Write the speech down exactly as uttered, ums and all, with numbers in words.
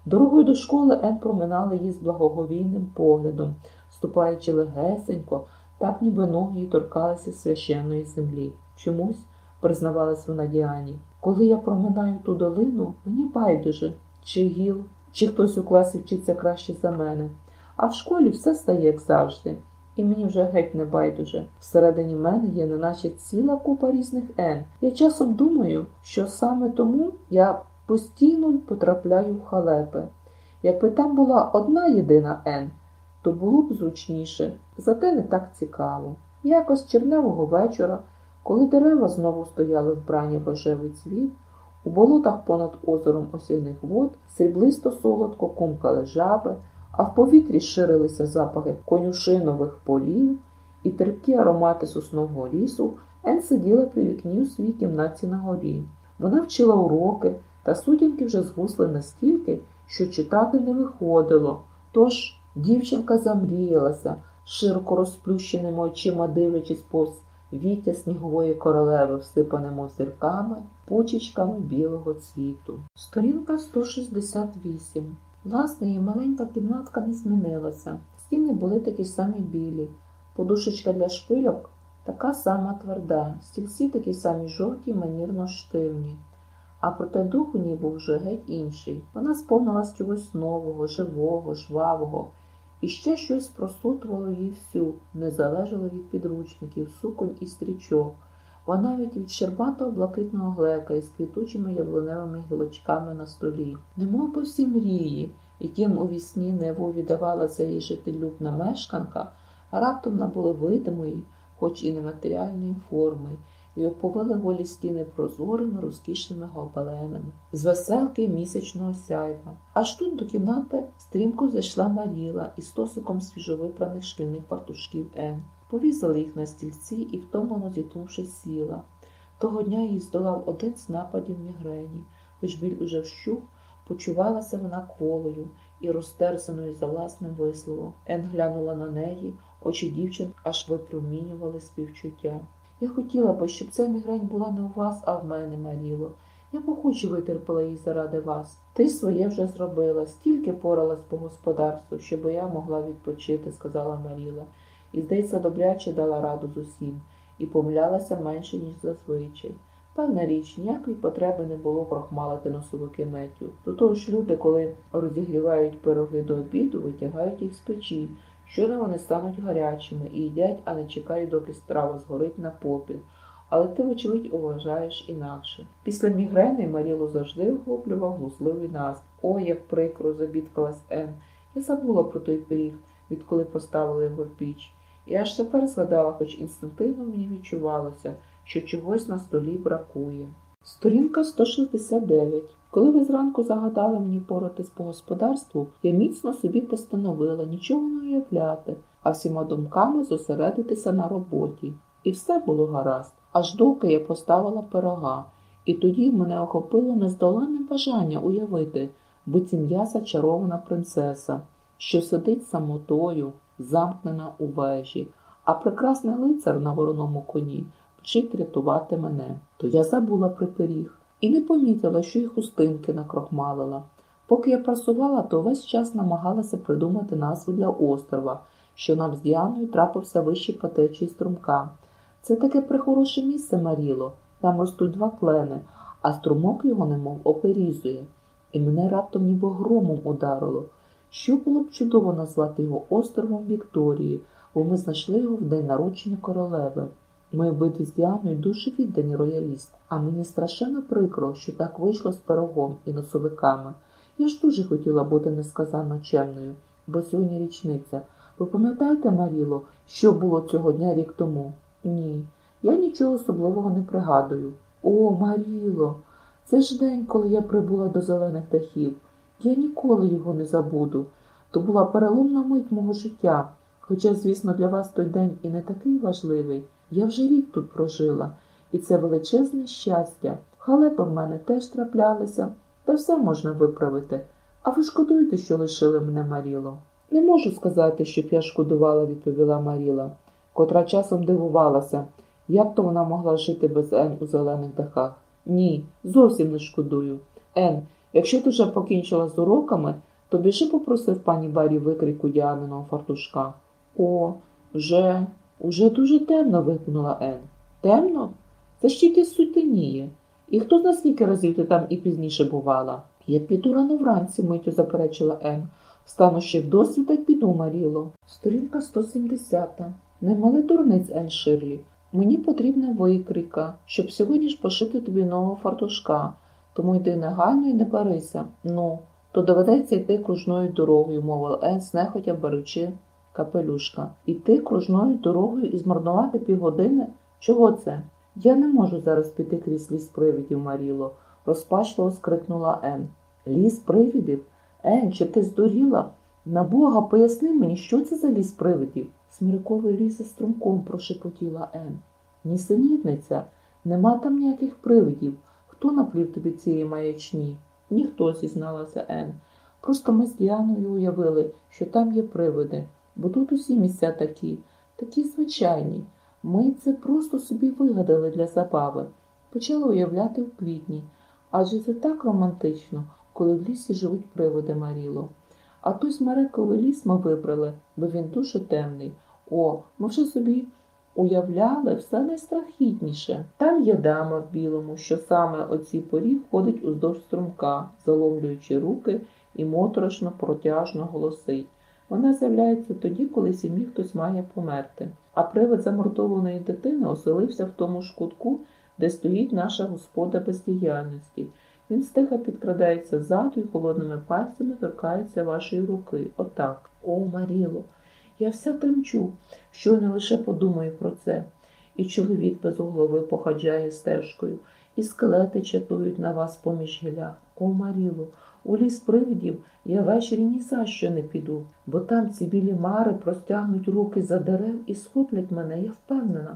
Дорогою до школи Ен проминала її з благоговійним поглядом, ступаючи легесенько, так ніби ноги її торкалися священної землі. Чомусь, признавалась вона Діані, коли я проминаю ту долину, мені байдуже, чи гіл, чи хтось у класі вчиться краще за мене. А в школі все стає, як завжди. І мені вже геть не байдуже. Всередині мене є неначе ціла купа різних Ен. Я часом думаю, що саме тому я постійно потрапляю в халепи. Якби там була одна єдина Ен, то було б зручніше, зате не так цікаво. Якось червневого вечора, коли дерева знову стояли вбрані в рожевий цвіт, у болотах понад озером осяйних вод сріблисто-солодко кумкали жаби, а в повітрі ширилися запахи конюшинових полів і терпкі аромати соснового лісу, Ен сиділа при вікні у своїй кімнаті на горі. Вона вчила уроки, та сутінки вже згусли настільки, що читати не виходило. Тож дівчинка замріялася, широко розплющеними очима дивлячись повз віття снігової королеви, всипаними зірками, почечками білого цвіту. Сторінка сто шістдесят вісім. Власне, її маленька кімнатка не змінилася. Стіни були такі самі білі, подушечка для шпильок така сама тверда, стільці такі самі жовті, манірно штивні. А проте дух у ній був вже геть інший. Вона сповнилась чогось нового, живого, жвавого. І ще щось просутувало її всю, не залежало від підручників, суконь і стрічок. Вона навіть від щербатого блакитного глека із квітучими яблуневими гілочками на столі. Немов би всі мрії, яким у вісні наяву віддавалася їй жителюбна мешканка, а раптом набули видимої, хоч і нематеріальної форми, і оповили голі стіни прозорими, розкішними гобеленами, з веселки місячного сяйва. Аж тут до кімнати стрімко зайшла Маріла із стосиком свіжовипраних шкільних фартушків Ен. Повісила їх на стільці і, втомлено зітнувшись, сіла. Того дня її здолав один з нападів мігрені. Хоч біль уже вщух, почувалася вона кволою і розтерзаною за власним висловом. Ен глянула на неї, очі дівчинки аж випромінювали співчуття. Я хотіла б, щоб ця мігрень була не у вас, а в мене, Маріло. Я б охоче витерпіла її заради вас. Ти своє вже зробила, стільки поралась по господарству, щоб я могла відпочити, сказала Маріла. І, здається, добряче дала раду з усім, і помилялася менше, ніж зазвичай. Певна річ, ніякої потреби не було крохмалити носовики Меттю. До того ж люди, коли розігрівають пироги до обіду, витягають їх з печі. Щойно вони стануть гарячими і їдять, а не чекають, доки страва згорить на попіл. Але ти, вочевидь, уважаєш інакше. Після мігрени Марілу завжди охоплював глузливий настрій. Ой, як прикро, забідкалась Ен. Я забула про той пиріг, відколи поставили його в піч. І аж тепер згадала, хоч інстинктивно мені відчувалося, що чогось на столі бракує. Сторінка сто шістдесят дев'ять. Коли ви зранку загадали мені поратись по господарству, я міцно собі постановила нічого не уявляти, а всіма думками зосередитися на роботі. І все було гаразд, аж доки я поставила пирога. І тоді мене охопило нездоланне бажання уявити, буцім я зачарована принцеса, що сидить самотою, замкнена у вежі, а прекрасний лицар на вороному коні вчить рятувати мене. То я забула про пиріг і не помітила, що й хустинки накрохмалила. Поки я прасувала, то весь час намагалася придумати назву для острова, що нам з Діаною трапився вище по течії струмка. Це таке прихороше місце, Маріло, там ростуть два клени, а струмок його немов оперізує. І мене раптом ніби громом ударило. Що було б чудово назвати його островом Вікторії, бо ми знайшли його в день народження королеви. Ми обидві з Діаною дуже віддані роялісти, а мені страшенно прикро, що так вийшло з пирогом і носовиками. Я ж дуже хотіла бути несказанно чемною, бо сьогодні річниця. Ви пам'ятаєте, Маріло, що було цього дня рік тому? Ні, я нічого особливого не пригадую. О, Маріло, це ж день, коли я прибула до зелених дахів. Я ніколи його не забуду. То була переломна мить мого життя. Хоча, звісно, для вас той день і не такий важливий. Я вже рік тут прожила, і це величезне щастя. Халепи в мене теж траплялися, та все можна виправити. А ви шкодуєте, що лишили мене, Маріло? Не можу сказати, щоб я шкодувала, відповіла Маріла, котра часом дивувалася, як то вона могла жити без Ен у зелених дахах. Ні, зовсім не шкодую. Ен, Якщо ти вже покінчила з уроками, то біжи попросив пані Барі викрику Діаниного фартушка. О, вже, уже дуже темно, вигукнула Ен. Темно? Це ж тільки сутеніє. І хто зна скільки разів ти там і пізніше бувала? Я піду рано вранці, миттю заперечила Ен. Стану ще вдосвіта так піду, Маріло. Сторінка сто сімдесят. Не мали дурниць, Ен Ширлі. Мені потрібна викрійка, щоб сьогодні ж пошити тобі нового фартушка. Тому йди негайно і не парися. Ну, то доведеться йти кружною дорогою, мовив Ен, знехотя беручи капелюшка. Іти кружною дорогою і змарнувати півгодини? Чого це? Я не можу зараз піти крізь ліс привидів, Маріло, розпачливо скрикнула Ен. Ліс привидів? Ен, чи ти здуріла? На Бога, поясни мені, що це за ліс привидів? Смірковий ліс за струмком, прошепотіла Ен. Нісенітниця, нема там ніяких привидів. Хто наплів тобі цієї маячні? Ніхто, зізналася Ен. Просто ми з Діаною уявили, що там є привиди, бо тут усі місця такі, такі звичайні. Ми це просто собі вигадали для забави. Почали уявляти в квітні. Адже це так романтично, коли в лісі живуть привиди, Маріло. А той смерековий ліс ми вибрали, бо він дуже темний. О, ми вже собі уявляли все найстрахітніше. Там є дама в білому, що саме о цій порі ходить уздовж струмка, заломлюючи руки і моторошно протяжно голосить. Вона з'являється тоді, коли сім'ї хтось має померти. А привид замордованої дитини оселився в тому ж кутку, де стоїть наша господа бездіяльності. Він стиха підкрадається ззаду і холодними пальцями торкається вашої руки. Отак. О, Маріло, я вся тремчу, що не лише подумаю про це. І чоловік без голови походжає стежкою, і скелети чатують на вас поміж гілля. О, Маріло, у ліс привидів я ввечері ні за що не піду, бо там ці білі мари простягнуть руки за дерев і схоплять мене, я впевнена.